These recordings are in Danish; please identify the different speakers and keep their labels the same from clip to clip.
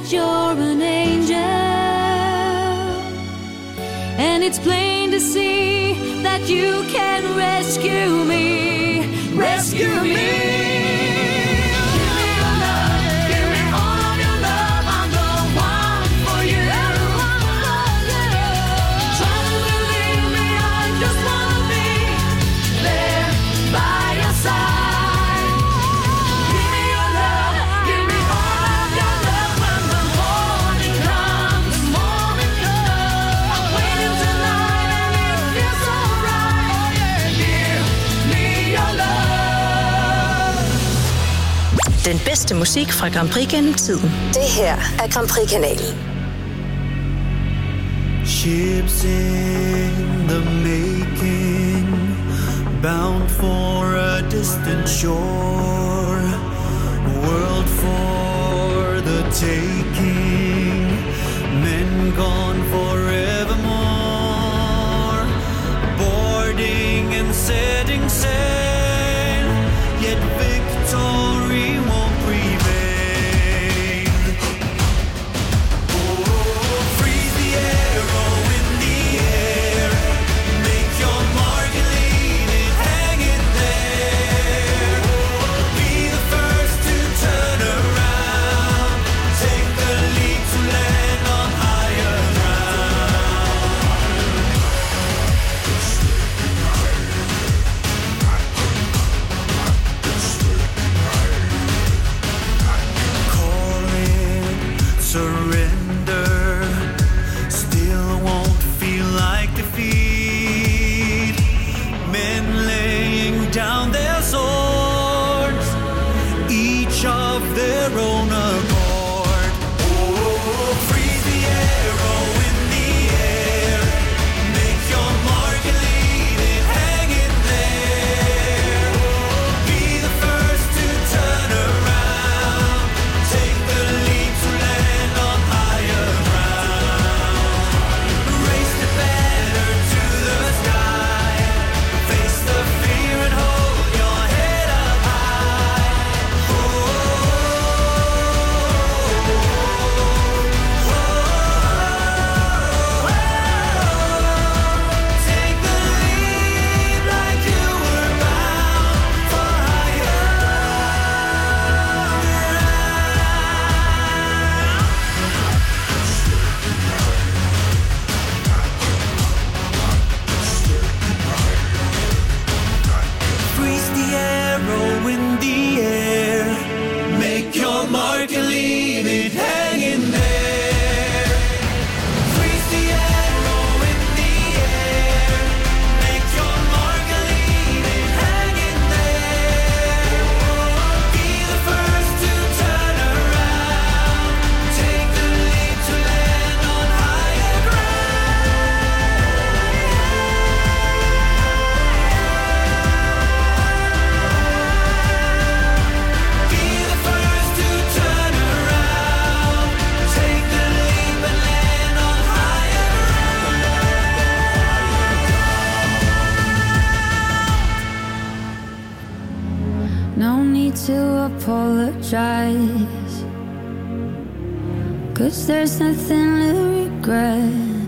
Speaker 1: you're an angel, and it's plain to see that you can rescue me, rescue me.
Speaker 2: Den bedste musik fra Grand Prix gennem tiden. Det her er Grand Prix-kanalen.
Speaker 3: Ships in the making, bound for a distant shore, world for the taking, men gone forevermore, boarding and setting sail, yet victory won't prevail. Oh, freeze the arrow in the air, make your mark and leave it hanging there. Be the first to turn around, take the lead to land on higher surrender, still won't feel like defeat. Men laying down their swords, each of their own accord. Oh, freeze the arrow in the air, make your mark and leave it hanging there. Be the first to turn around, take the lead to land on higher ground. Raise the banner to the sky, face the fear and hold your head up high. Take the lead like you were bound for higher freeze the arrow in the air, make your mark and leave it hanging there. Freeze the arrow in the air, make your mark and leave it hanging there. Be the first to turn around, take the lead to land on higher Be the first to turn around, take the leap and land on higher ground.
Speaker 1: No need to apologize, 'cause there's nothing to regret.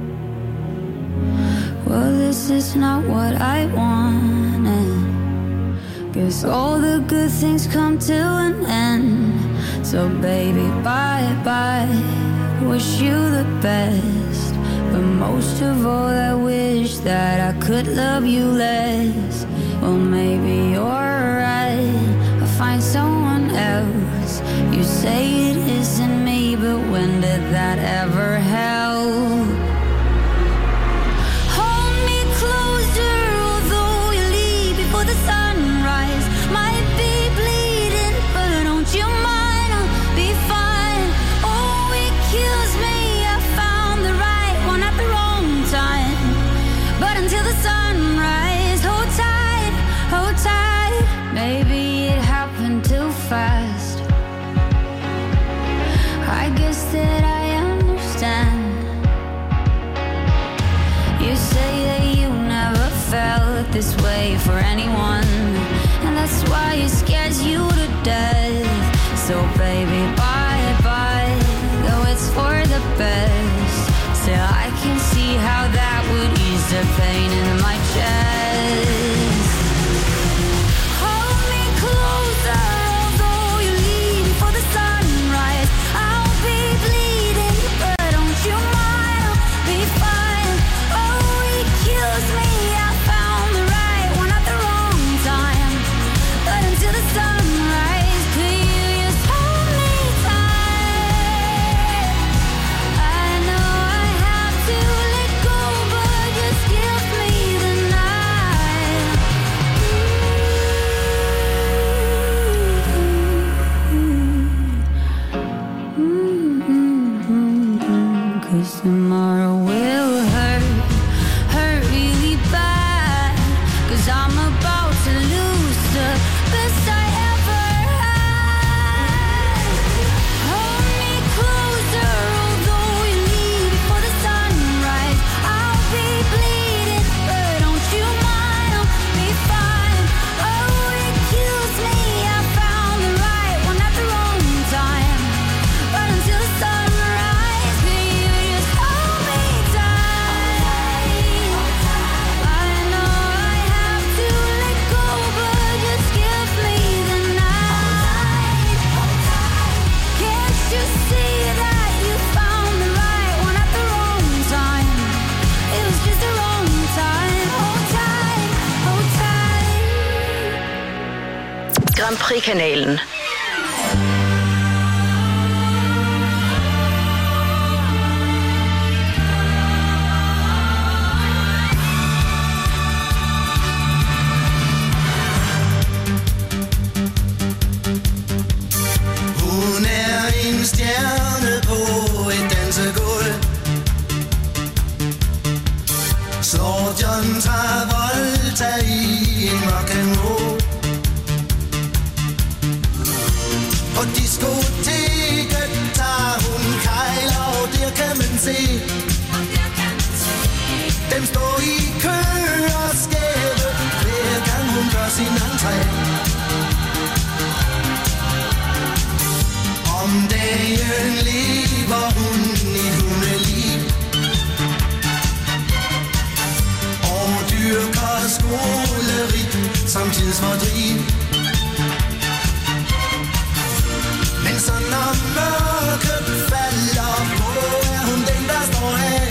Speaker 1: Well, this is not what I wanted, 'cause all the good things come to an end. So baby, bye-bye, wish you the best. But most of all, I wish that I could love you less. Well, maybe you're right, I'll find someone else. You say it isn't me, but when did that ever help? Hold me closer, although you leave before the sunrise. Might be bleeding, but don't you mind, I'll be fine. Oh, it kills me, I found the right one at the wrong time. But until the sunrise, hold tight, hold tight. Maybe it happened too fast, I guess that I understand. You say that you never felt this way for anyone, and that's why it scares you to death. So baby, bye-bye, the pain in my chest. Hold me closer, although you leave for the sunrise. I'll be bleeding, but don't you mind, I'll be fine. Oh, he kills me, I found the right one at the wrong time. But until the sunrise, could you just hold me tight? I know I have to let go, but just give me the night. 'Cause tomorrow will hurt really bad. 'Cause I'm about to lose the best I ever had. Hold me closer, although you leave before the sunrise. I'll be bleeding, but don't you mind, I'll be fine. Oh, it kills me, I found the right one at the wrong time. But until the sunrise, could you just hold me tight? I know I have to let go, but just give me the night. Can't you see that you found the right one at the wrong time? It was just the wrong time. Hold tight, hold tight.
Speaker 2: Grand Prix-kanalen.
Speaker 4: Hun en stjerne på et dansegulv. Slår John Travolta i en rock'n'roll. På diskoteket tager hun kejler, og der kan man se dem står i kø og skæve, hver gang hun gør sin entré. Om dagen lever hun i hundeliv og dyrker skoleri som tidsfordriv. Men så når mørket falder på, er hun den, der står af.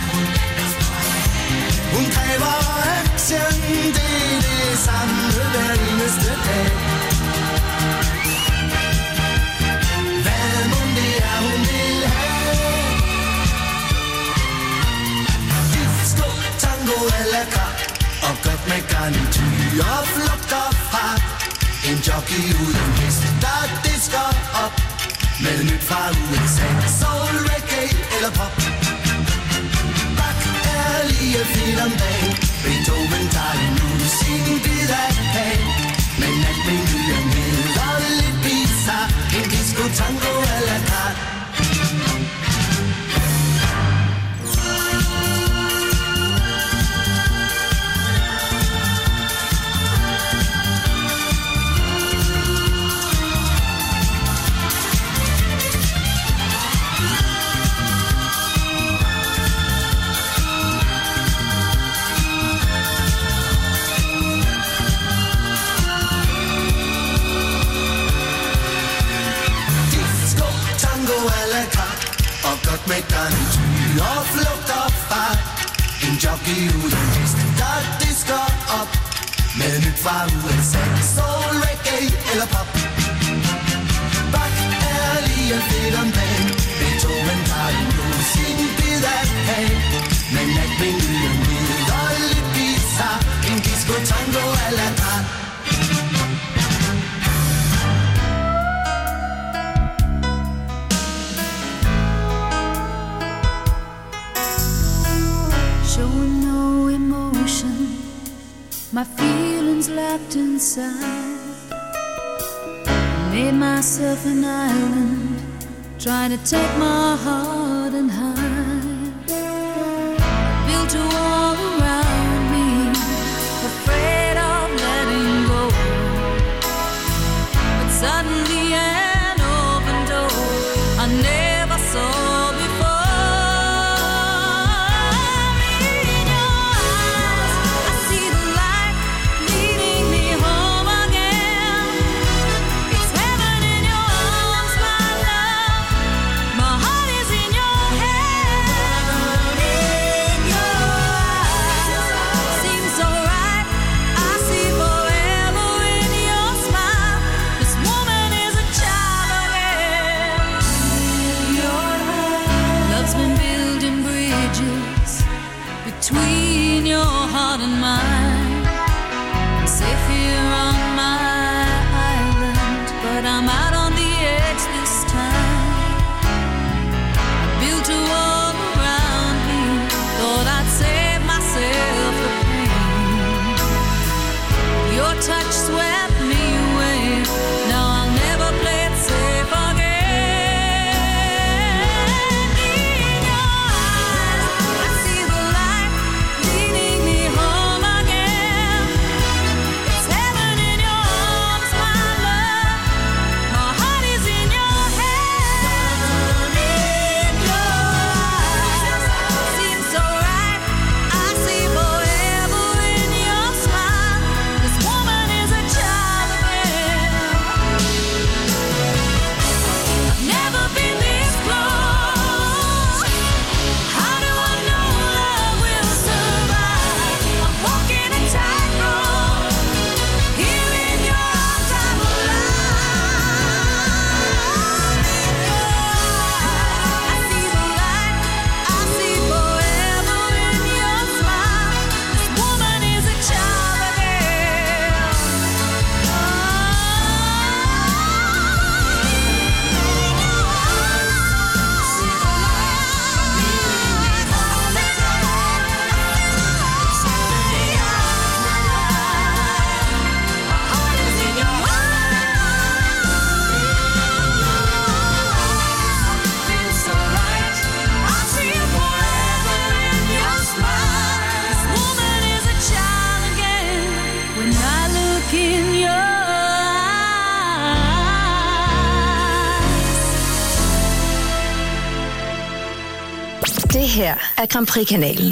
Speaker 4: Hun kræver action, det er det samme hver eneste dag. Hvad mon det er, hun vil have? Disco, tango eller krak, og godt med garnityr og flugt og fart. En jockey uden hest, der disker op med nyt fra USA. Soul, reggae eller pop. Bach er lige fedt om dagen. Beethoven tager nu sin bid af kagen. Men alt menuen hedder lidt bizarre. En disco, tango eller krak. Med garnityr og flugt og fart. En jockey uden hest, der disker op med nyt fra USA. Soul, reggae eller pop. Bach er lige fedt om dagen. Beethoven tager nu sin bid af kagen. Men natmenuen hedder lidt bizarre. En disco, tango eller krak.
Speaker 1: My feelings locked inside. I made myself an island, trying to take my heart and hide. Built a wall around me, afraid of letting go. But suddenly an open door I never saw before. In your touch swept me away. Now I'll never play it safe again. In your eyes, I see the light leading me home again. It's heaven in your arms, my love. My heart is in your hands. In your eyes, seems so right. I see forever in your smile. This woman is a child again. I've never been this close. How do I know love will survive? I'm walking a tightrope. Here in your arms I'm alive. In your eyes, I see the light. I see forever in your smile. This woman is a child again. When I look in your eyes.
Speaker 2: Det her er Grand Prix-kanalen.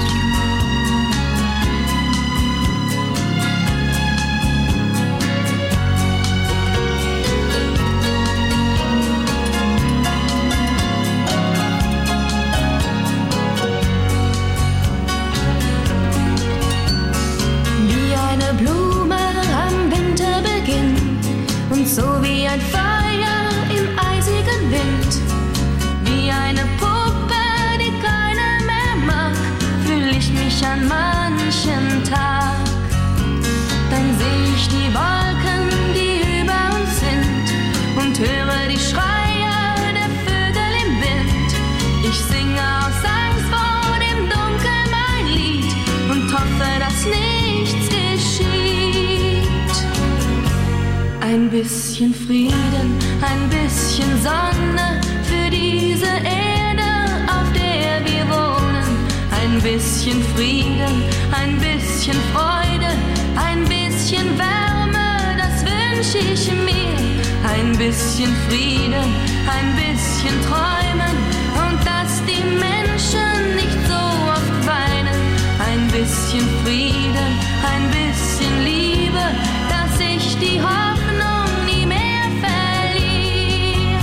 Speaker 1: Wie eine Blume am Winterbeginn und so wie ein Feuer im eisigen Wind. Wie eine Puppe, die keiner mehr mag, fühl ich mich an manchem Tag. Dann seh ich die Wolken, die über uns sind und höre die Schreie der Vögel im Wind. Ich singe aus Angst vor dem Dunkel mein Lied und hoffe, dass nichts geschieht. Ein bisschen Frieden, ein bisschen Sonne für diese Erde, auf der wir wohnen. Ein bisschen Frieden, ein bisschen Freude, ein bisschen Wärme, das wünsch ich mir. Ein bisschen Frieden, ein bisschen Träumen und dass die Menschen nicht so oft weinen. Ein bisschen Frieden, ein bisschen Liebe, dass ich die Hoffnung nie mehr verliere.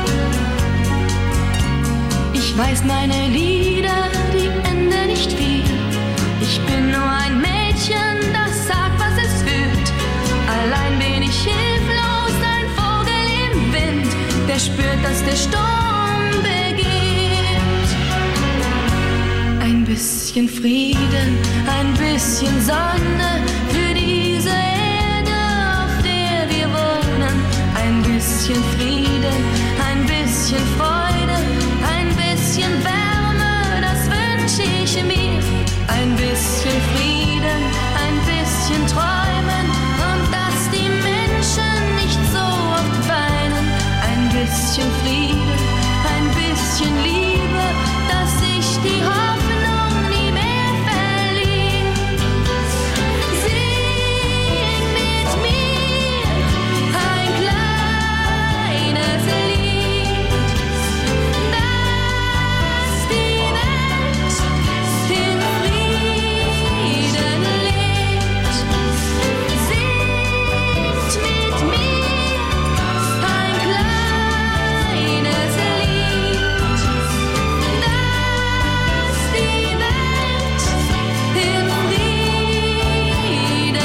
Speaker 1: Ich weiß, meine Lieder, die enden nicht viel. Ich bin nur ein Mädchen, das sagt, was es fühlt. Allein bin ich hilflos, ein Vogel im Wind, der spürt, dass der Sturm beginnt. Ein bisschen Frieden, ein bisschen Sonne für diese Erde, auf der wir wohnen. Ein bisschen Frieden, ein bisschen Freude, ein bisschen Wärme, das wünsch ich mir. Ein bisschen Frieden, ein bisschen Träumen und dass die Menschen nicht so oft weinen. Ein bisschen Frieden, ein bisschen Liebe, dass ich die Hoffnung nie mehr verliere. Sing mit mir ein kleines Lied, dass die Welt in Frieden lebt. Singt mit mir ein kleines Lied, dass die Welt in Frieden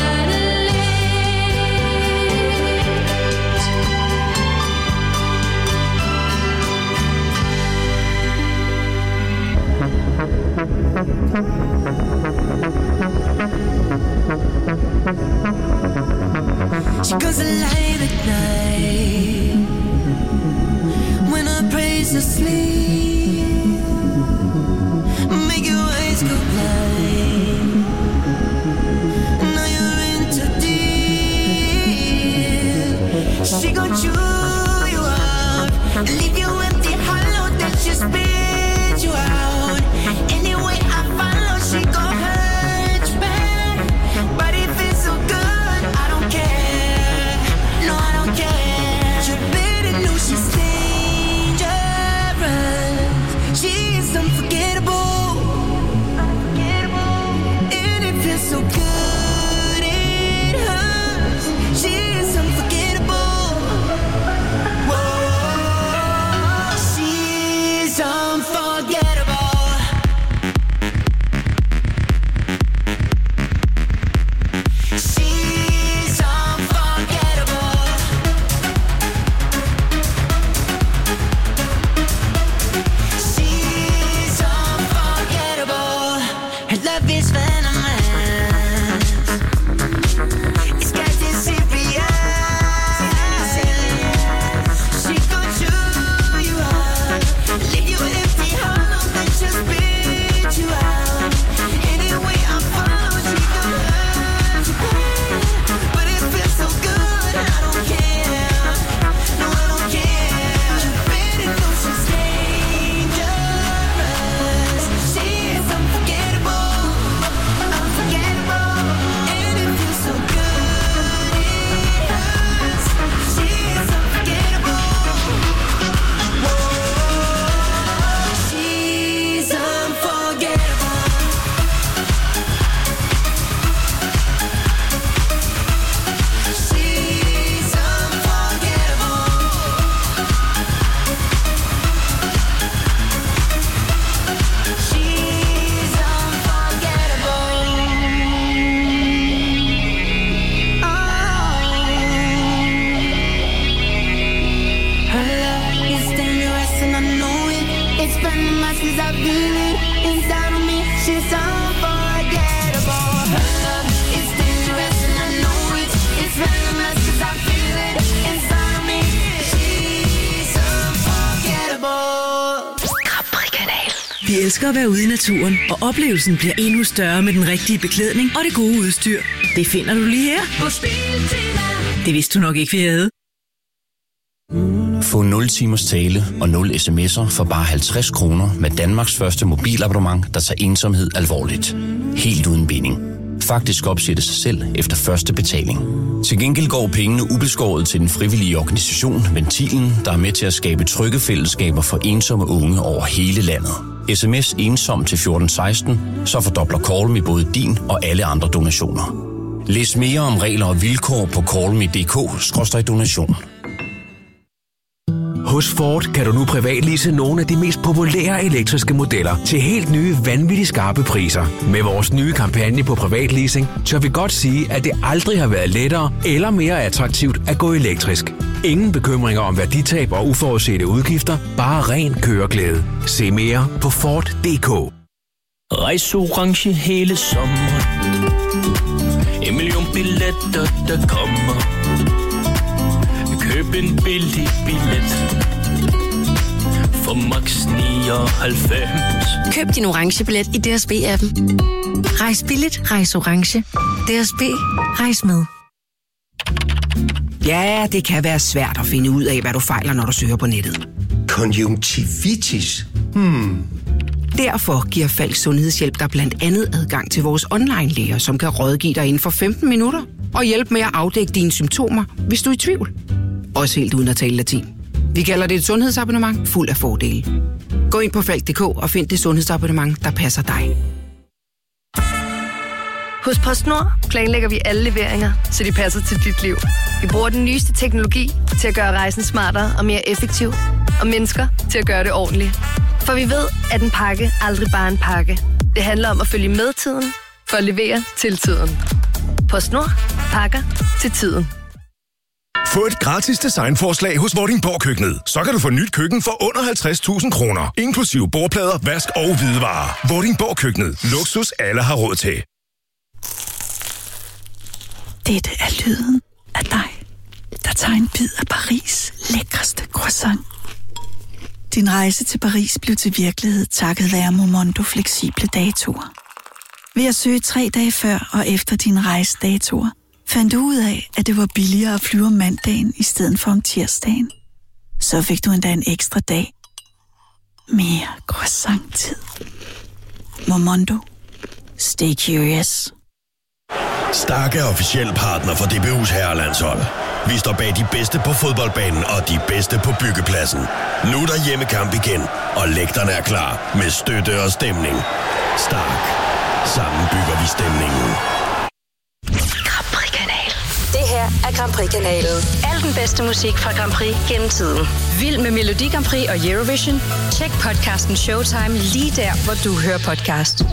Speaker 3: She goes alive at night when I praise her sleep. Make your eyes go blind. Now you're in too deep.
Speaker 5: she gon' chew you up, leave you empty, hollow, then she spit you out. Anyway I follow, she gon' hurt you back, but it feels so good, I don't care, no I don't care. You better know she's dangerous, she is unforgettable, and it feels so good, it hurts, she is unforgettable. Whoa, she's unforgettable. She's unforgettable. She's unforgettable. Her love is venomous. It's getting serious. She gon' chew you up, leave you empty, hollow, then just spit you out. Anyway I follow, she gon' hurt you bad, but it feels so good, I don't care, no I don't care. You better know she's dangerous, she is unforgettable, unforgettable, and it feels so good, it hurts, she is unforgettable. Whoa, she's unforgettable. She's unforgettable. She's unforgettable. Oh. Her love is dangerous and I know it. It's venomous 'cause I feel it inside of me. She's unforgettable. Her love is dangerous and I know it. It's venomous 'cause I feel it inside of me. She's unforgettable.
Speaker 2: Capri-kanal.
Speaker 6: Vi elsker at være ude i naturen, og oplevelsen bliver endnu større med den rigtige beklædning og det gode udstyr. Det finder du lige her. Det vidste du nok ikke, vi havde.
Speaker 7: Få 0 timers tale og 0 sms'er for bare 50 kroner med Danmarks første mobilabonnement, der tager ensomhed alvorligt. Helt uden binding. Faktisk opsættes sig selv efter første betaling. Til gengæld går pengene ubeskåret til den frivillige organisation Ventilen, der er med til at skabe trygge fællesskaber for ensomme unge over hele landet. SMS ensom til 1416, så fordobler Call Me både din og alle andre donationer. Læs mere om regler og vilkår på callme.dk/donation.
Speaker 8: Hos Ford kan du nu privatlease nogle af de mest populære elektriske modeller til helt nye, vanvittigt skarpe priser. Med vores nye kampagne på privatleasing, tør vi godt sige, at det aldrig har været lettere eller mere attraktivt at gå elektrisk. Ingen bekymringer om værditab og uforudsete udgifter, bare ren køreglæde. Se mere på Ford.dk.
Speaker 9: Rejs orange hele sommeren. 1 million billetter, der kommer. Køb en billig billet for max 99.
Speaker 10: Køb din orange billet i DSB-appen. Rejs billigt, rejs orange. DSB, rejs med.
Speaker 11: Ja, det kan være svært at finde ud af, hvad du fejler, når du søger på nettet.
Speaker 12: Konjunktivitis?
Speaker 11: Derfor giver Falk Sundhedshjælp dig blandt andet adgang til vores online-læger, som kan rådgive dig inden for 15 minutter og hjælpe med at afdække dine symptomer, hvis du er i tvivl. Også helt uden at tale latin. Vi kalder det et sundhedsabonnement fuld af fordele. Gå ind på Falk.dk og find det sundhedsabonnement, der passer dig.
Speaker 13: Hos PostNord planlægger vi alle leveringer, så de passer til dit liv. Vi bruger den nyeste teknologi til at gøre rejsen smartere og mere effektiv, og mennesker til at gøre det ordentligt. For vi ved, at en pakke aldrig bare er en pakke. Det handler om at følge med tiden, for at levere til tiden. PostNord. Pakker til tiden.
Speaker 14: Få et gratis designforslag hos Vordingborg Køkkenet. Så kan du få nyt køkken for under 50.000 kroner. Inklusive bordplader, vask og hvidevarer. Vordingborg Køkkenet. Luksus alle har råd til.
Speaker 15: Dette er lyden af dig, der tager en bid af Paris' lækreste croissant. Din rejse til Paris blev til virkelighed takket være Momondo fleksible datoer. Ved at søge 3 dage før og efter dine rejsedatoer, Fandt du ud af, at det var billigere at flyve om mandagen i stedet for om tirsdagen? Så fik du endda en ekstra dag. Mere croissant-tid. Momondo. Stay curious.
Speaker 16: Stark er officiel partner for DBU's herrelandshold. Vi står bag de bedste på fodboldbanen og de bedste på byggepladsen. Nu er der hjemmekamp igen, og lægterne er klar med støtte og stemning. Stark. Sammen bygger vi stemningen.
Speaker 2: Grand Prix-kanal. Det her er Grand Prix-kanalen. Al den bedste musik fra Grand Prix gennem tiden. Vild med Melodi Grand Prix og Eurovision? Tjek podcasten Showtime lige der, hvor du hører podcast.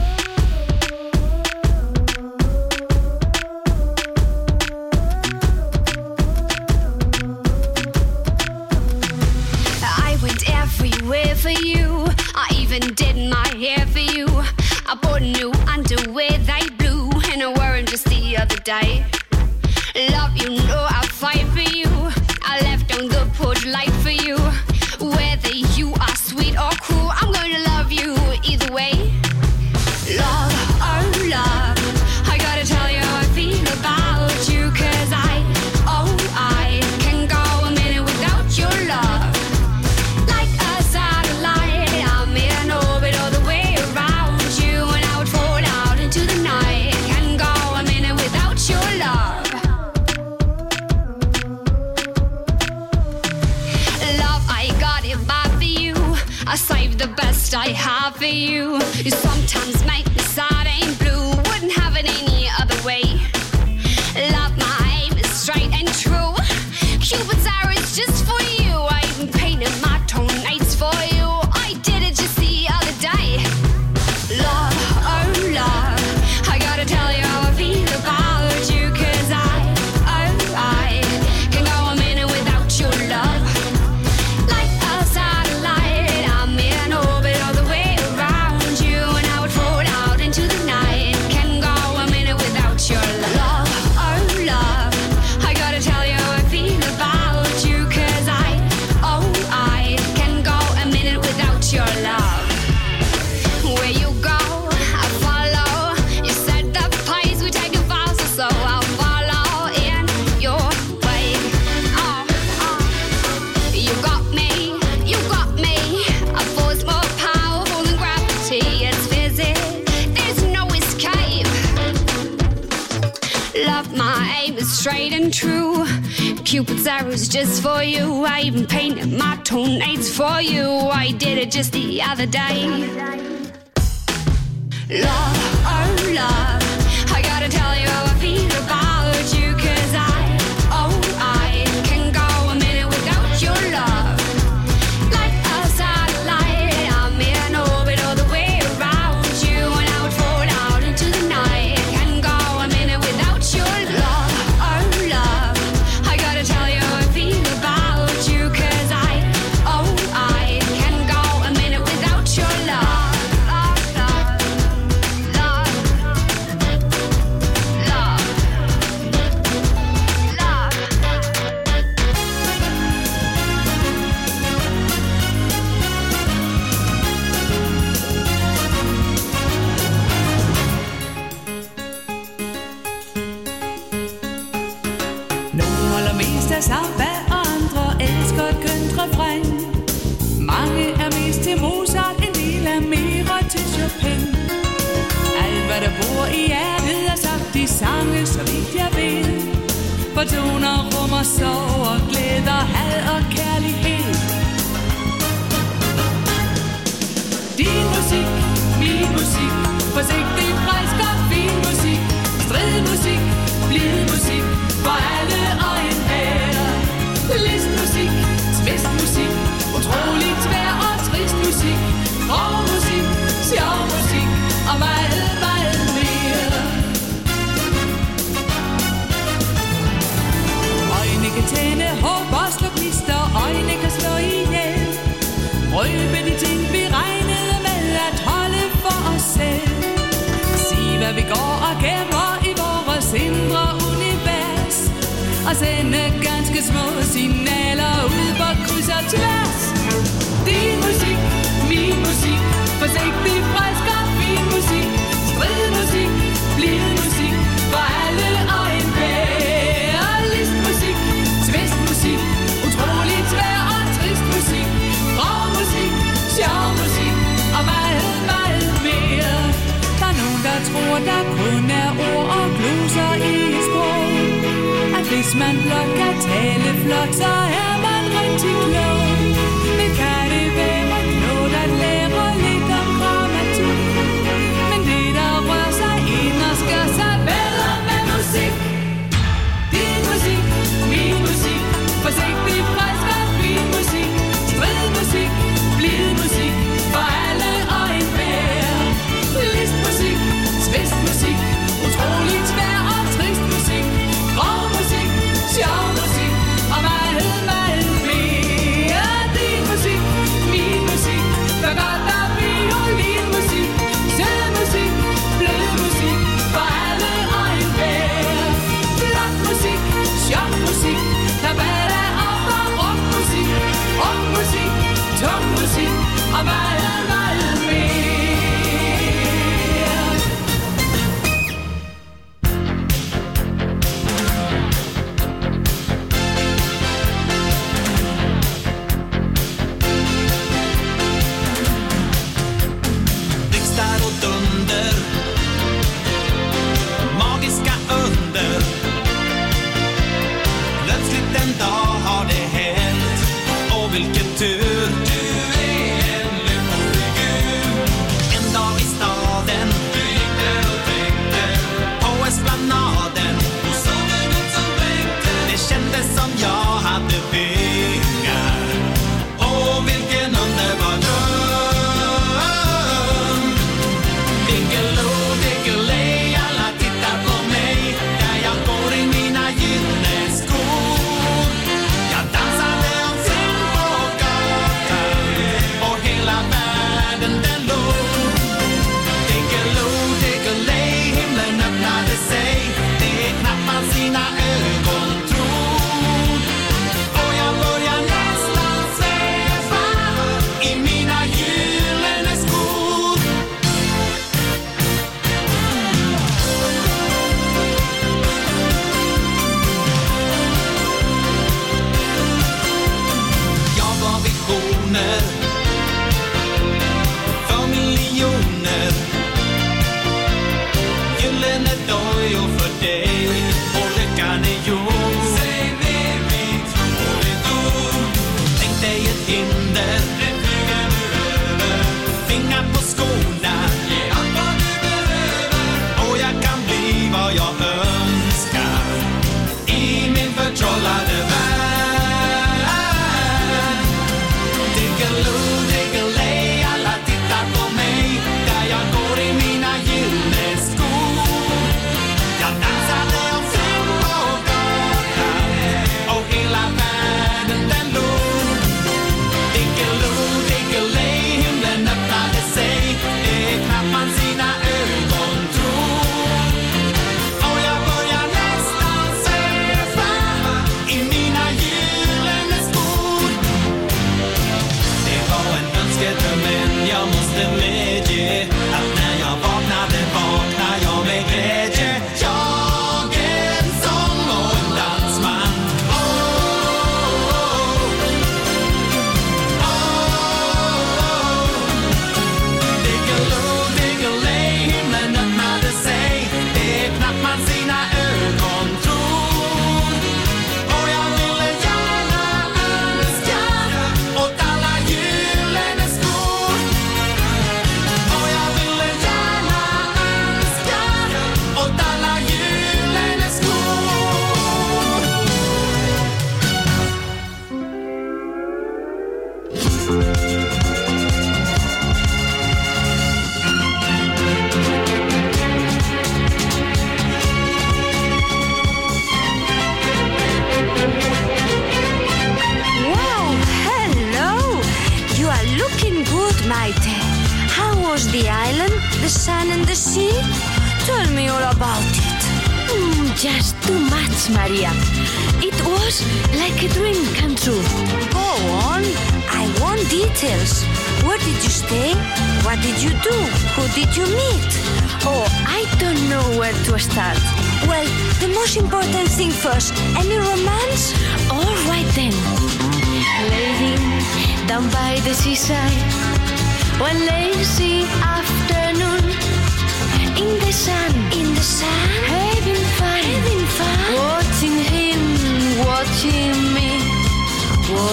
Speaker 17: Everywhere for you, I even did my hair for you. I bought new underwear, they blue, and I wore them just the other day. Love, you know I'll fight for you. I left on the porch light for you. Whether you are sweet or cruel, I'm gonna love you either way. Love, oh love, I gotta tell you how I feel about you, 'cause I can go a minute without your love. I save the best I have for you. You sometimes make me sad and blue. Wouldn't have it any other way. Love, my aim is straight and true. Cupid's arrow is just for you. I even painted my toenails for you. I did it just the other day. Love, oh love, I gotta tell you how I feel about you, 'cause I can go a minute without your love. Straight and true. Cupid's arrows just for you. I even painted my toenails for you. I did it just the other day. Love, oh love, I gotta tell you how I feel about you, 'cause I can go a minute without your love. Like a satellite, I'm in orbit all the way around you, and I would fall out into the night. Can go a minute without your love.
Speaker 18: Samba og andre elsker et kønt refræn. Mange er mest til Mozart, en del er mere til Chopin. Alt hvad der bor i hjertet er sagt i sange, så vidt jeg ved. For toner, rummer, sorg og glæder, had og kærlighed. Din musik, min musik, forsigtig, frisk og fin musik. Stridmusik, blid musik, for alle og enhver. Listmusik, tvistmusik, utrolig tvær og trist musik. Grov musik, sjov musik og meget, meget mere. Øjne kan tænde håb og slå knister, øjne kan slå ihjel. Røbe de ting vi regnede med at holde for os selv. Sig hvad vi går og gemmer i vores indre univers. Og sende ganske små signaler ud på kryds og tværs. Din musik, min musik, forsigtig, frisk og fin musik. Stridmusik, blid musik, for alle og enhver. Hvis man blot kan tale flot, så er man rigtig klog. Men kan det være klogt at lære lidt om grammatik? Men det der rører sig ind og skør sig bedre med musik. Din musik, min musik, forsigtig, frisk og fin musik. Strid musik, blid musik, for alle og enhver. Listmusik, svistmusik, utroligt svær og trist musik. Grov musik, sjov musik og meget, meget mere. Din musik, min musik, for godt der violinmusik. Sød musik, blød musik, for alle og enhver. Flot musik, sjov musik, tabata og rockmusik. Rockmusik, tung musik og meget, meget mere.
Speaker 3: Blixtar och dunder, magiska under. Plötsligt en dag har det hänt, och vilken tur. Du är en lyckofigur. En dag i staden, du gick där och tänkte på esplanaden. Och så var något som vänkte. Det kändes som jag hade pengar. Och vilken underbar dröm. Diggiloo, diggiley, alla tittar på mig där jag går i mina gyllene skor. Jag dansade omkring på gatan och hela världen den låg. Diggiloo, diggiley, himlen öppnade sig. Det är knappt man sina ögon tror. Och jag börjar nästan sväva i mina gyllene skor. Jag var visioner för miljoner. Gyllene dojor för dig och lyckan är gjord. Säg med mitt ord. Tänk dig ett hinder, det flyger nu över. Fingrar på skorna, ge allt vad du behöver. Och jag kan bli vad jag önskar i min förtrollade värld. Diggiloo, diggiley, alla tittar på mig där jag går i mina gyllene skor. Jag dansade omkring på gatan och hela världen den låg. Diggiloo, diggiley, himlen öppnade sig. Det är knappt man sina ögon tror. Och jag börjar nästan sväva i mina gyllene skor. Det var en önskedröm, men jag måste medge att när jag vaknade jag med glädje. Jag är en sång och en dansman. Oh, oh, oh. Diggiloo, diggiley, himlen öppnade sig. Det är knappt man sina ögon tror. Och jag ville gärna önska åt alla gyllene skor. Och jag ville gärna önska åt alla gyllene skor.
Speaker 17: Wow, hello! You are looking good, Maite. How was the island, the sun and the sea? Tell me all about it.
Speaker 10: Just too much, Maria. It was like a dream come true.
Speaker 17: Go on, I want details. Where did you stay? What did you do? Who did you meet?
Speaker 10: Oh, I don't know where to start.
Speaker 17: Well, the most important thing first. Any romance?
Speaker 10: All right then. Laying down by the seaside, one lazy afternoon, in the sun,
Speaker 17: In the sun?
Speaker 10: having fun,
Speaker 17: Having fun?
Speaker 10: watching him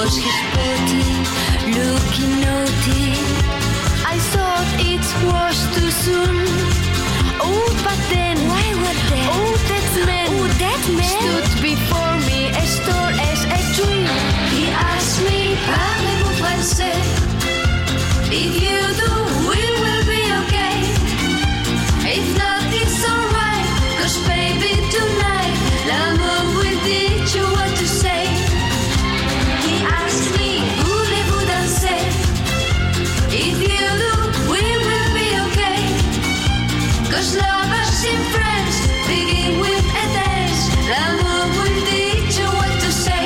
Speaker 1: was his body looking naughty. I thought it was too soon. Oh, but then, why would they? Oh, that man stood before me as tall as a tree. He asked me, parlez-vous français? If you do, we will be okay. If not, it's alright. 'Cause baby, tonight, l'amour will teach you what to say. He asked me, voulez-vous danser? If you do, we will be okay. 'Cause lovers and friends begin with a dance. L'amour will teach you what to say.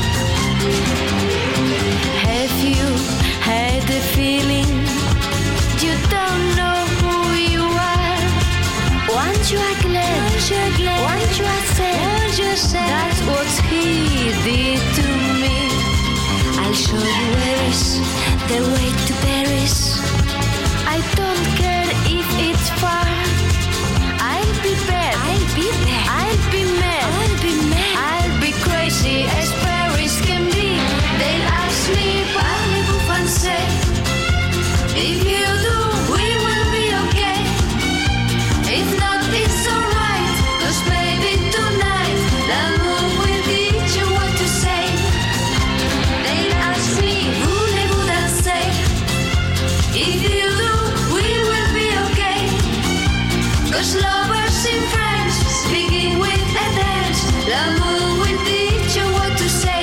Speaker 1: Have you had a feeling you don't know who you are? Once you are glad, once you are sad, that's what he did to me. I'll show you where is the way to Paris. I don't care if it's far. I'll be back, I'll be mad, I'll be crazy as Paris can be. They'll ask me, parlez-vous français? If you do, we will be okay. If not, it's alright. 'Cause baby, tonight, l'amour will teach you what to say. They'll ask me, voulez-vous danser? If you do, we will be okay. 'Cause lovers and friends begin with a dance. L'amour will teach you what to say.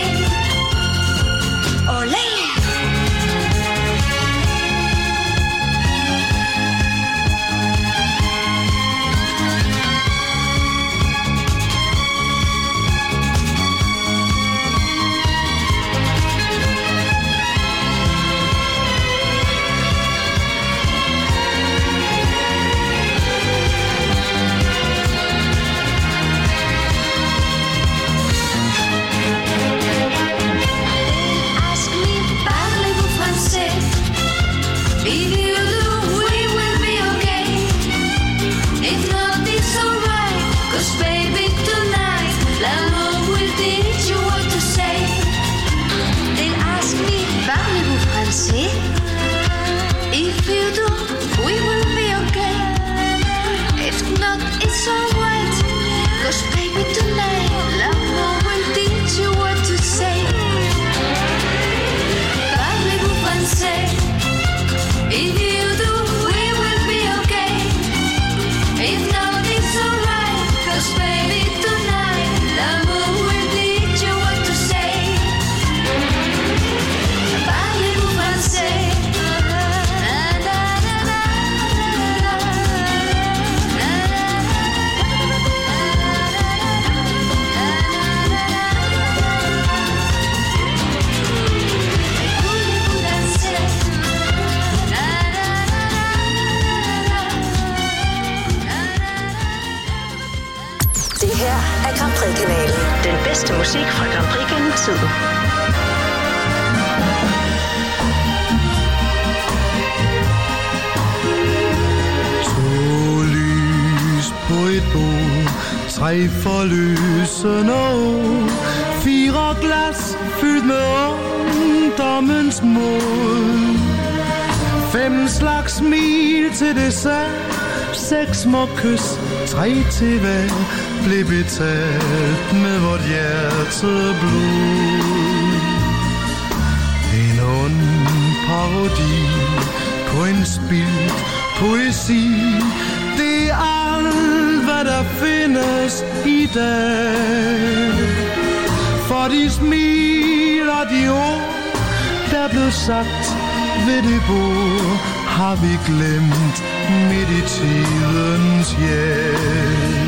Speaker 1: Olé! Ask me, parlez-vous français? If you do, we will be okay. If not, it's alright. 'Cause baby, tonight, l'amour will teach you what to say. They'll ask me, parlez-vous français? If you do, we will be okay. If not, it's alright. 'Cause baby, tonight, l'amour will teach you what to say. Parlez-vous français? If you do, we will be okay. If not, it's alright. 'Cause baby, tonight, l'amour will teach you what to say. Parlez-vous français? Voulez-vous danser?
Speaker 2: Det her er Grand Prix-kanalen. Den bedste musik fra Grand Prix gennem tiden.
Speaker 3: To lys på et bord, 3 forløsende år, 4 glas fyldt med ungdommens mod, 5 slags smil til dessert, 6 små kys, 3 til hver, blev betalt med vort hjerteblod. En ond parodi på en spildt poesi, det er alt, hvad der findes i dag. For de smil og de ord, der blev sagt ved det bord, har vi glemt midt i tidens hjælp.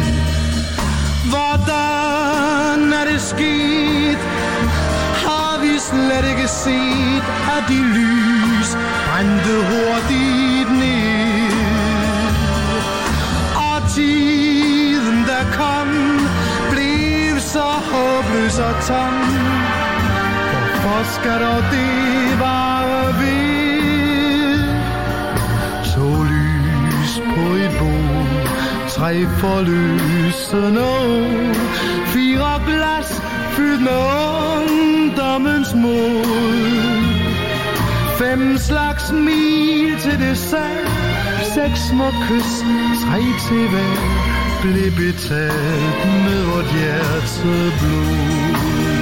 Speaker 3: Hvordan er det sket? Har vi slet ikke set, at de lys brændte hurtigt ned? Og tiden, der kom, blev så håbløs og tom. Hvorfor skal dog det vare ved? Så lys på et bord, 3 forløsende år, 4 glas fyldt med
Speaker 19: ungdommens mod. 5 slags smil til det sand, 6 små kys, 3 til hver, blev betalt med vort hjerteblod.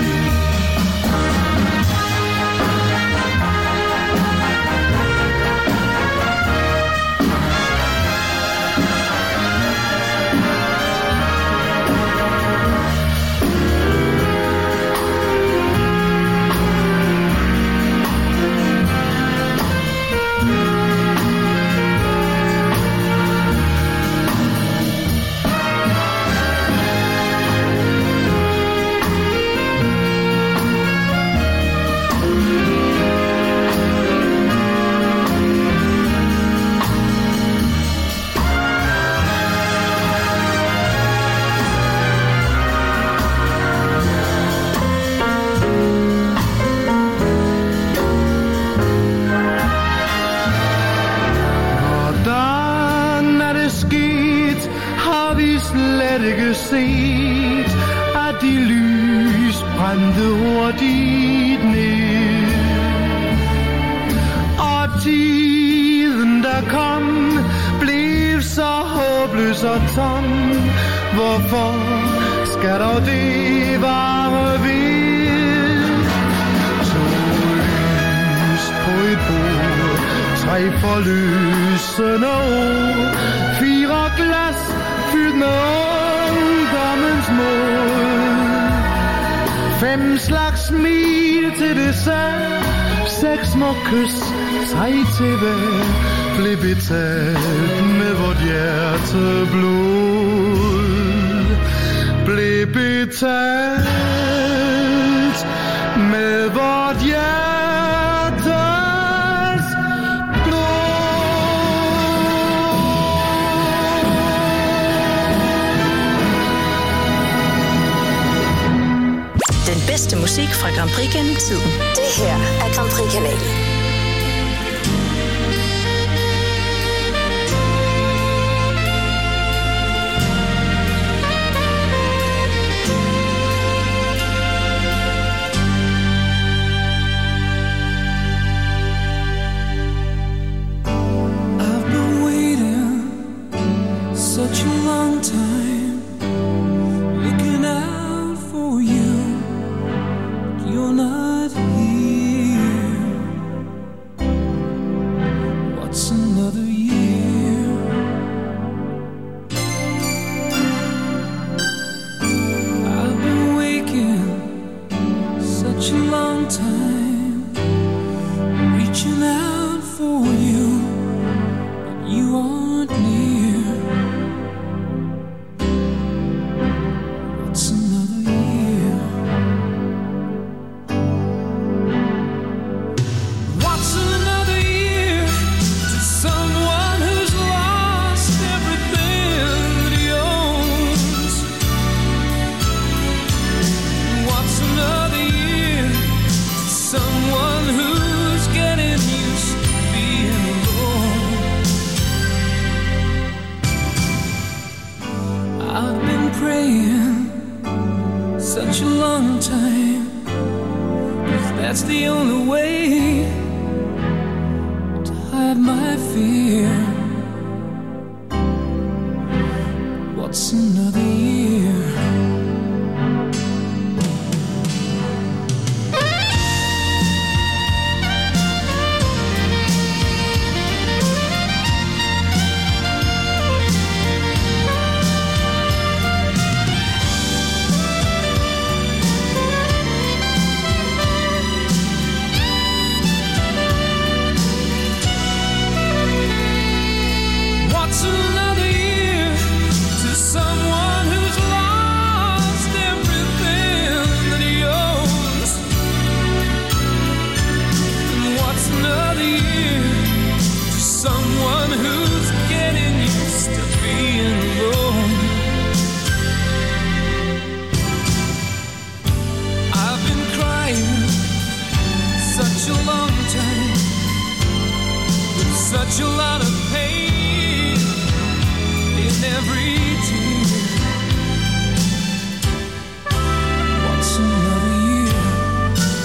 Speaker 19: Set, at de lys brændte hurtigt ned. Og tiden der kom, blev så håbløs og tom. Hvorfor skal dog det vare ved? 2 lys på et bord, 3 forløsende ord, 4 glas fyldt med ungdommens mod. 5 slags smil til det sand, 6 små kys, 3 til hver, blev betalt med vort hjerteblod. Blev betalt med vort hjerteblod.
Speaker 2: Den bedste musik fra Grand Prix gennem tiden. Det her er Grand Prix-kanalen.
Speaker 5: I've been waiting such a long time, looking out for you. You're not here. What's another year? I've been waking such a long time, reaching out for you, but you aren't near. What's another year? What's another year to someone who's lost everything that he owns? What's another year to someone who's getting used to being alone? I've been praying such a long time, 'cause that's the only way to hide my fear. What's another year? What's another year to someone who's lost everything that he owns? And what's another year to someone who's getting used to being alone? I've been crying such a long time, with such a lot of pain in every tear. What's another year?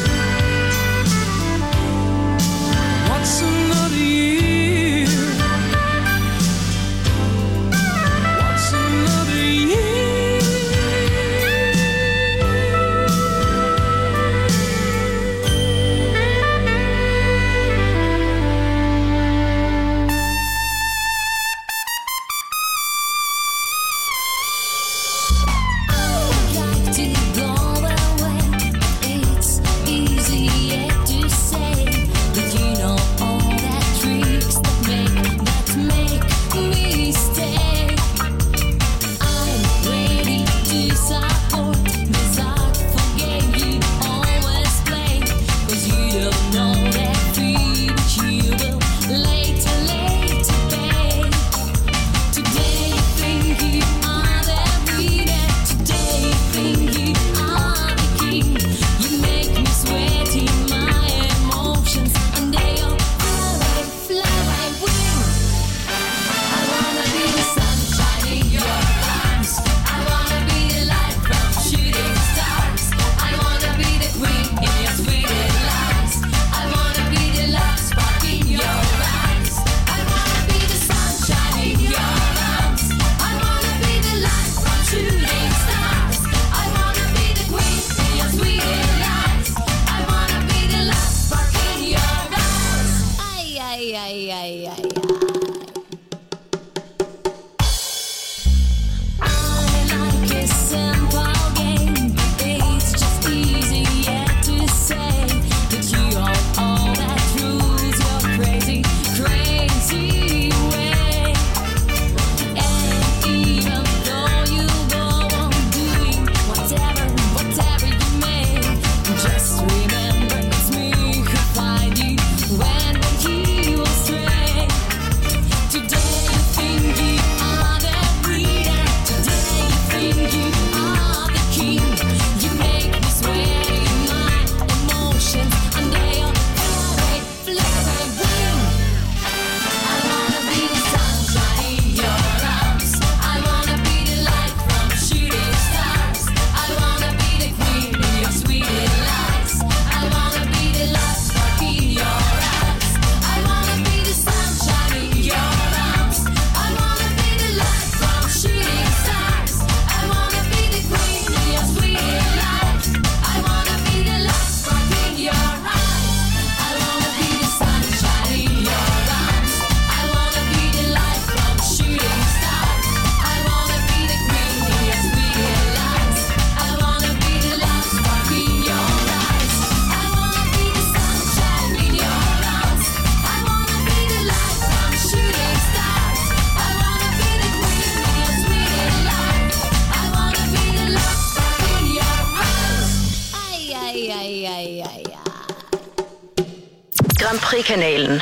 Speaker 2: Grand Prix-kanalen.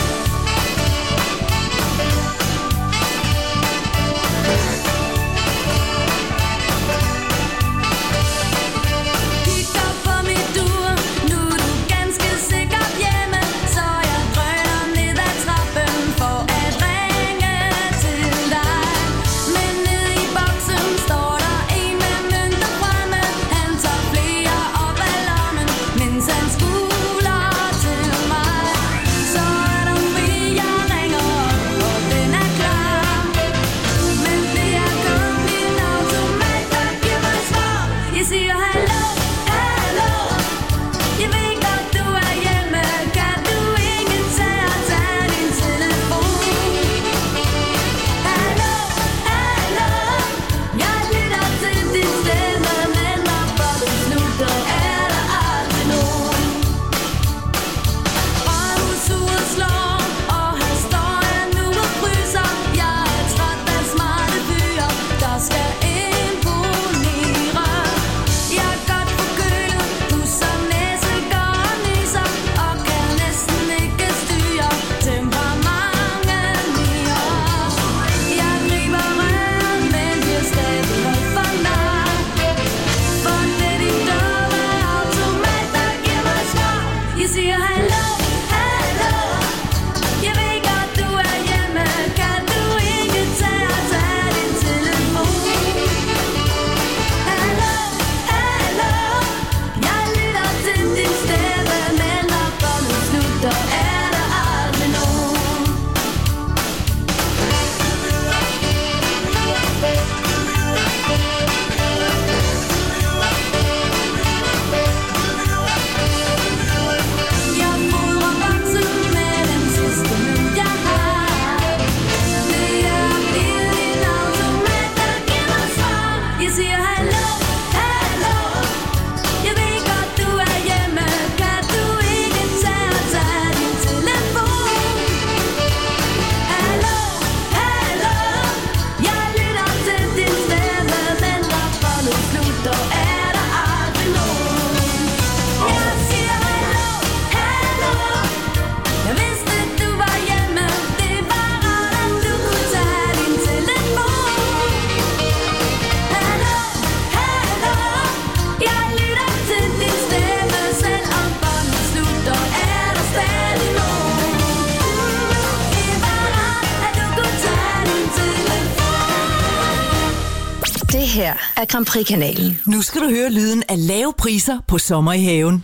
Speaker 2: Det her er Grand Prix-kanalen.
Speaker 6: Nu skal du høre lyden af lave priser på sommer i haven.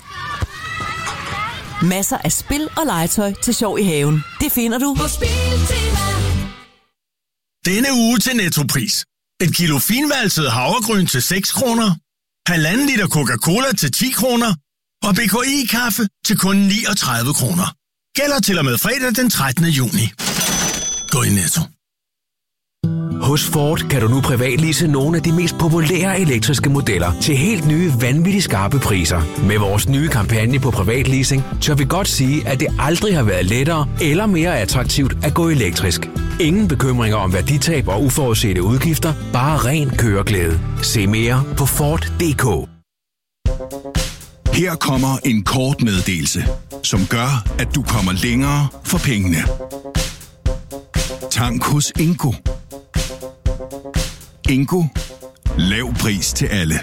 Speaker 6: Masser af spil og legetøj til sjov i haven. Det finder du på Spiltema.
Speaker 20: Denne uge til Nettopris. Et kilo finvalset havregryn til 6 kroner. 1,5 liter Coca-Cola til 10 kroner. Og BKI-kaffe til kun 39 kroner. Gælder til og med fredag den 13. juni. Gå i Netto.
Speaker 8: Hos Ford kan du nu privatlease nogle af de mest populære elektriske modeller til helt nye vanvittigt skarpe priser. Med vores nye kampagne på privatleasing, tør vi godt sige, at det aldrig har været lettere eller mere attraktivt at gå elektrisk. Ingen bekymringer om værditab og uforudsete udgifter, bare ren køreglæde. Se mere på Ford.dk.
Speaker 14: Her kommer en kort meddelelse, som gør, at du kommer længere for pengene. Tank hos Ingo. Ingo. Lav pris til alle.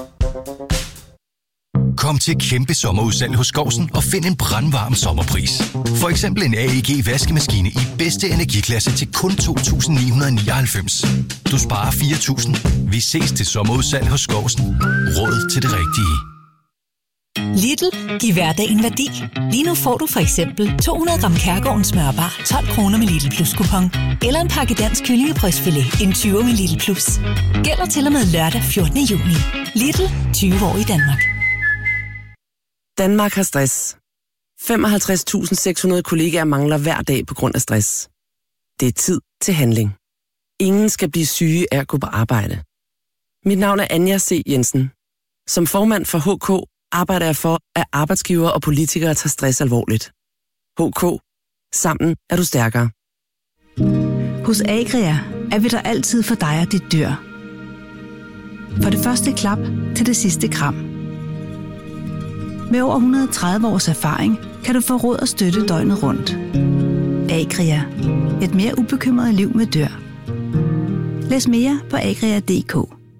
Speaker 21: Kom til kæmpe sommerudsalg hos Skovsen og find en brandvarm sommerpris. For eksempel en AEG vaskemaskine i bedste energiklasse til kun 2.999. Du sparer 4.000. Vi ses til sommerudsalg hos Skovsen. Råd til det rigtige.
Speaker 22: Lidl, giv hverdagen værdi. Lige nu får du for eksempel 200 gram Kærgårdens smørbar 12 kroner med Lidl Plus kupon. Eller en pakke dansk kyllingebrystfilet en 20 med Lidl Plus. Gælder til og med lørdag 14. juni. Lidl, 20 år i Danmark.
Speaker 23: Danmark har stress. 55.600 kollegaer mangler hver dag på grund af stress. Det er tid til handling. Ingen skal blive syge af at gå på arbejde. Mit navn er Anja C. Jensen. Som formand for HK arbejder jeg for, at arbejdsgivere og politikere tager stress alvorligt. HK. Sammen er du stærkere.
Speaker 24: Hos Agria er vi der altid for dig og dit dyr. For det første klap til det sidste kram. Med over 130 års erfaring kan du få råd og støtte døgnet rundt. Agria. Et mere ubekymret liv med dyr. Læs mere på agria.dk.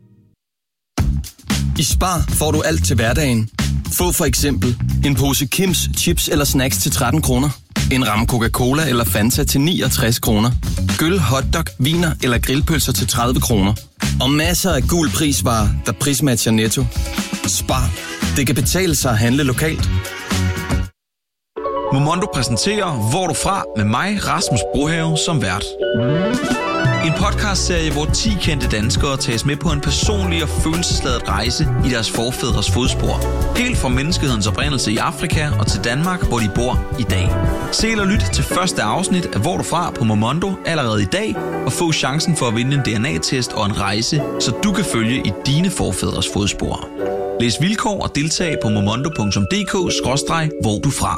Speaker 4: I Spar får du alt til hverdagen. Få for eksempel en pose Kims chips eller snacks til 13 kroner. En ramme Coca-Cola eller Fanta til 69 kroner. Gyld, hotdog, viner eller grillpølser til 30 kroner. Og masser af gul prisvarer, der prismatcher Netto. Spar. Det kan betale sig at handle lokalt.
Speaker 7: Momondo præsenterer Hvor er du fra? Med mig, Rasmus Brohave, som vært. En podcastserie, hvor 10 kendte danskere tages med på en personlig og følelsesladet rejse i deres forfædres fodspor. Helt fra menneskehedens oprindelse i Afrika og til Danmark, hvor de bor i dag. Se eller lyt til første afsnit af Hvor er du fra? På Momondo allerede i dag, og få chancen for at vinde en DNA-test og en rejse, så du kan følge i dine forfædres fodspor. Læs vilkår og deltag på momondo.dk/hvor du fra.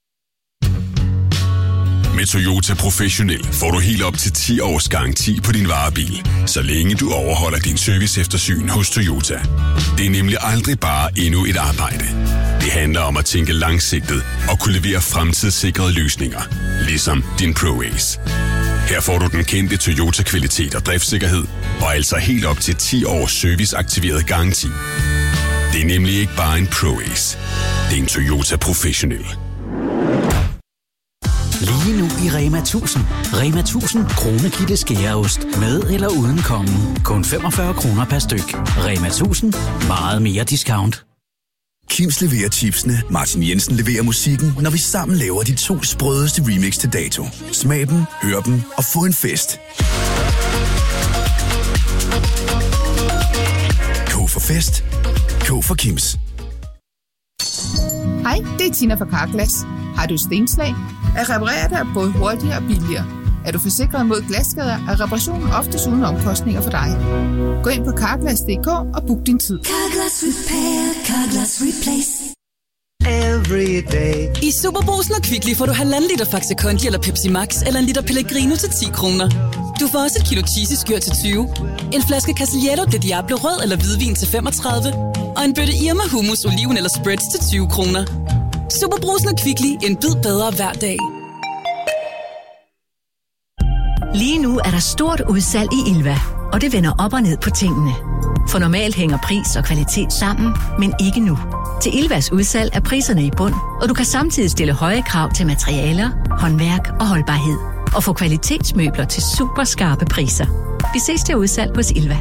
Speaker 9: Med Toyota Professionel får du helt op til 10 års garanti på din varebil, så længe du overholder din serviceeftersyn hos Toyota. Det er nemlig aldrig bare endnu et arbejde. Det handler om at tænke langsigtet og kunne levere fremtidssikrede løsninger, ligesom din ProAce. Her får du den kendte Toyota-kvalitet og driftssikkerhed, og altså helt op til 10 års serviceaktiveret garanti. Det er nemlig ikke bare en ProAce. Det er en Toyota Professionel.
Speaker 12: Lige nu i Rema 1000. Rema 1000 Kronekitte skæreost. Med eller uden kongen. Kun 45 kroner per styk. Rema 1000. Meget mere discount.
Speaker 25: Kims leverer chipsene, Martin Jensen leverer musikken, når vi sammen laver de 2 sprødeste remix til dato. Smag dem, hør dem og få en fest. K for fest. K for Kims.
Speaker 26: Hej, det er Tina fra Carglass. Har du stenslag? At reparere dig både hurtigere og billigere. Er du forsikret mod glasskader, er reparationen oftest uden omkostninger for dig. Gå ind på Carglass.dk og book din tid.
Speaker 27: Carglass Repair, Carglass Replace.
Speaker 28: Every day.
Speaker 29: I Superbrugsen og Kvickly får du 1,5 liter Faxe Kondi eller Pepsi Max eller en liter Pellegrino til 10 kroner. Du får også et kilo cheesy-skyr til 20, en flaske Casiglietto de Diablo rød eller hvidvin til 35, og en bøtte Irma hummus, oliven eller spreads til 20 kroner. Superbrugsen og Kvickly, en bid bedre hver dag.
Speaker 22: Lige nu er der stort udsalg i Ilva, og det vender op og ned på tingene. For normalt hænger pris og kvalitet sammen, men ikke nu. Til Ilvas udsalg er priserne i bund, og du kan samtidig stille høje krav til materialer, håndværk og holdbarhed. Og få kvalitetsmøbler til super skarpe priser. Vi ses til udsalg hos Ilva.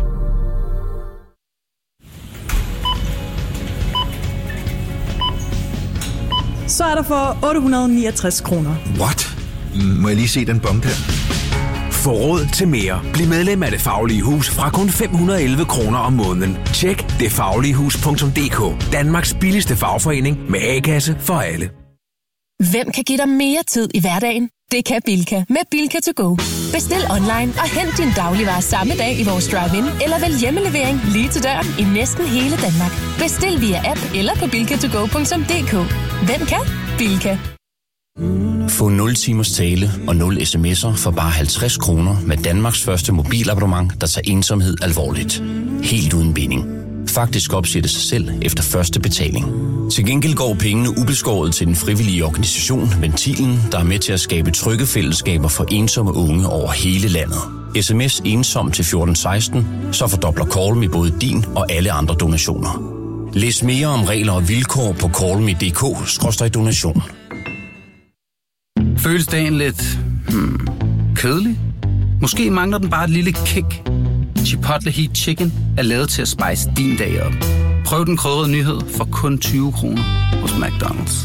Speaker 30: Så er der for 869 kroner.
Speaker 31: What? Må jeg lige se den bong der?
Speaker 8: Få råd til mere. Bliv medlem af Det Faglige Hus fra kun 511 kroner om måneden. Tjek detfagligehus.dk. Danmarks billigste fagforening med A-kasse for alle.
Speaker 32: Hvem kan give dig mere tid i hverdagen? Det kan Bilka med Bilka to go. Bestil online og hent din dagligvarer samme dag i vores drive-in, eller vælg hjemmelevering lige til døren i næsten hele Danmark. Bestil via app eller på bilkatogo.dk. Hvem kan? Bilka.
Speaker 33: Få 0 timers tale og 0 sms'er for bare 50 kroner med Danmarks første mobilabonnement, der tager ensomhed alvorligt. Helt uden binding. Faktisk opsætter sig selv efter første betaling. Til gengæld går pengene ubeskåret til den frivillige organisation Ventilen, der er med til at skabe trygge fællesskaber for ensomme unge over hele landet. SMS ensom til 1416, så fordobler Call Me både din og alle andre donationer. Læs mere om regler og vilkår på callme.dk/donation.
Speaker 34: Føles dagen lidt kedelig? Måske mangler den bare et lille kick. Chipotle Heat Chicken er lavet til at spice din dag op. Prøv den krydrede nyhed for kun 20 kroner hos McDonald's.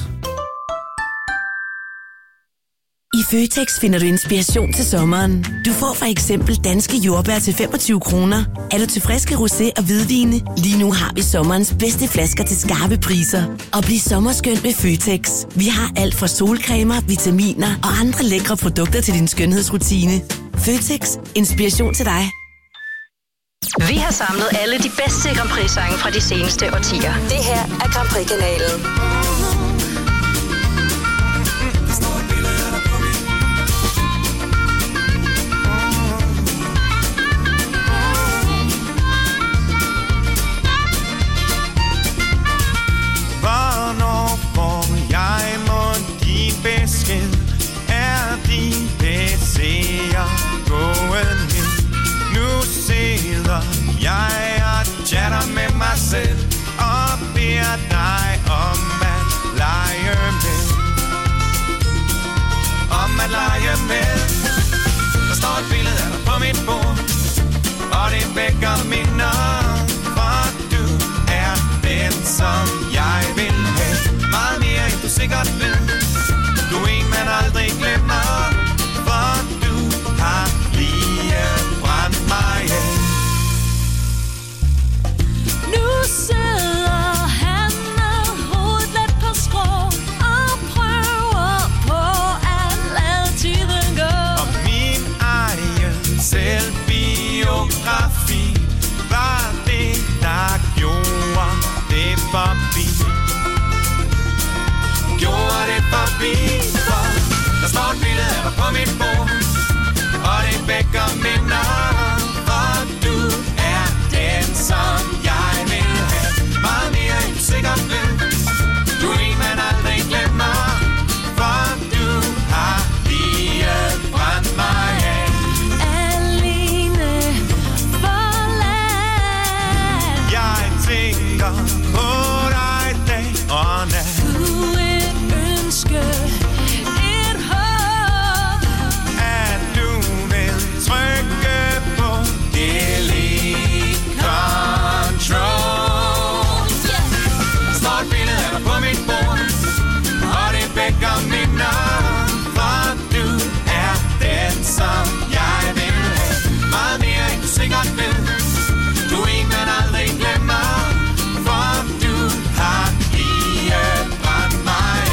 Speaker 35: I Føtex finder du inspiration til sommeren. Du får for eksempel danske jordbær til 25 kroner. Er du til friske rosé og hvidvine? Lige nu har vi sommerens bedste flasker til skarpe priser. Og bliv sommerskøn med Føtex. Vi har alt fra solcremer, vitaminer og andre lækre produkter til din skønhedsrutine. Føtex. Inspiration til dig.
Speaker 2: Vi har samlet alle de bedste Grand Prix-sange fra de seneste årtier. Det her er Grand Prix-kanalen.
Speaker 3: Hvornår ser gåen ind. Nu sidder jeg og chatter med mig selv og beder dig om at lege med. Om at lege med. Der står et billede af dig på mit bord, og det vækker minder, for du er den, som jeg vil have. Meget mere end du sikkert ved. Du er en, man aldrig glemmer, for du har lige brændt mig af.
Speaker 1: Nu sidder han med hovedet let på skrå og prøver på at lade tiden gå.
Speaker 3: Og min egen selvbiografi var det, der gjorde det forbi. Gjorde det forbi, for der står et billede af dig på mit bord, og det vækker minder, for du er den, som jeg vil have. Meget mere end du sikkert ved. Du er en, man aldrig glemmer, for du har lige brændt mig af.
Speaker 1: Alene forladt.
Speaker 3: Jeg tænker på dig dag og nat.
Speaker 1: Et håb,
Speaker 3: at du vil trykke på delete control. Der står et billede af dig på mit bord, og det vækker minder, for du er den, som jeg vil have. Meget mere end du sikkert ved. Du er en, man aldrig glemmer, for du har lige brændt mig af.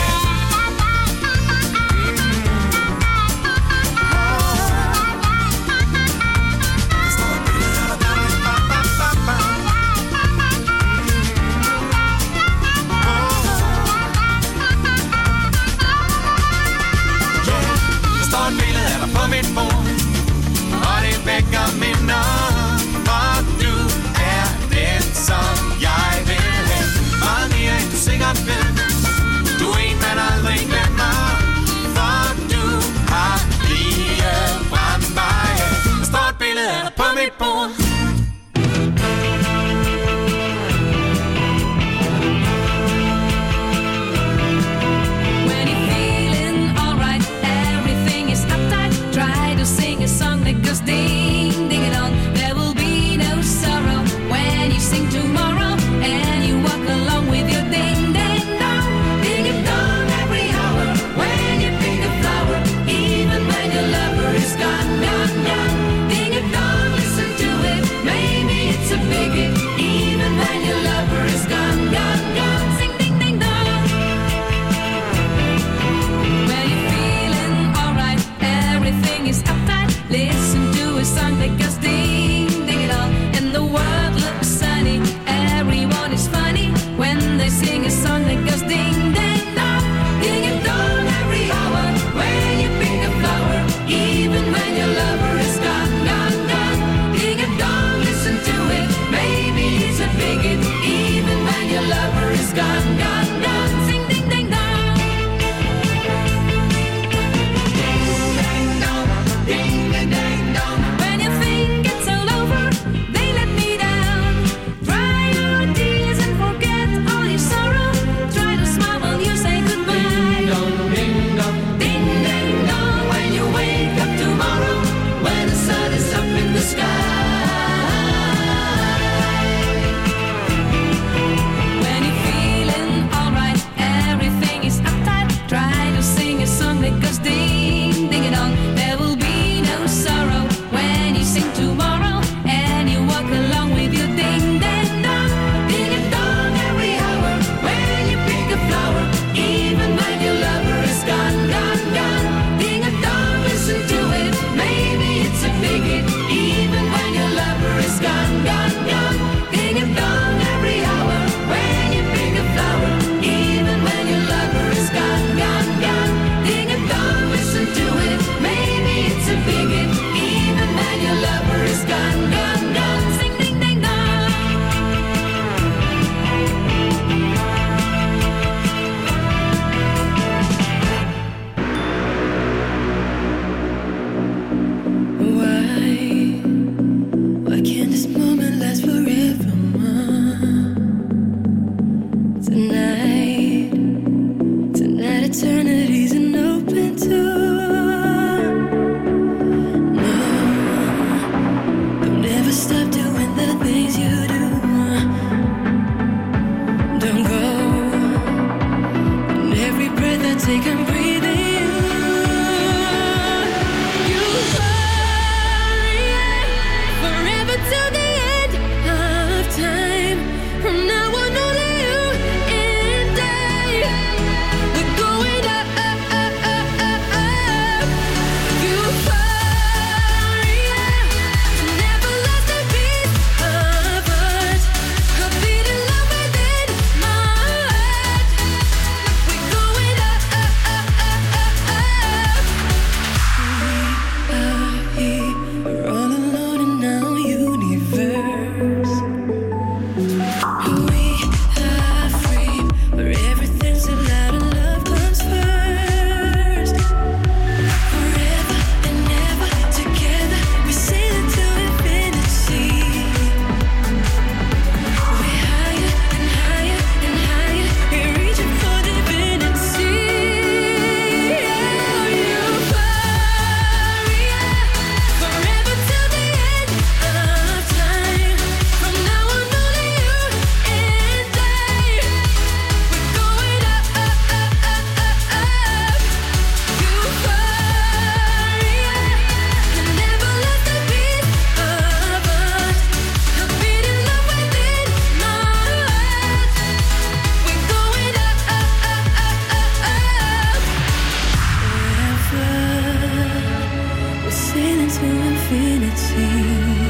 Speaker 27: to infinity.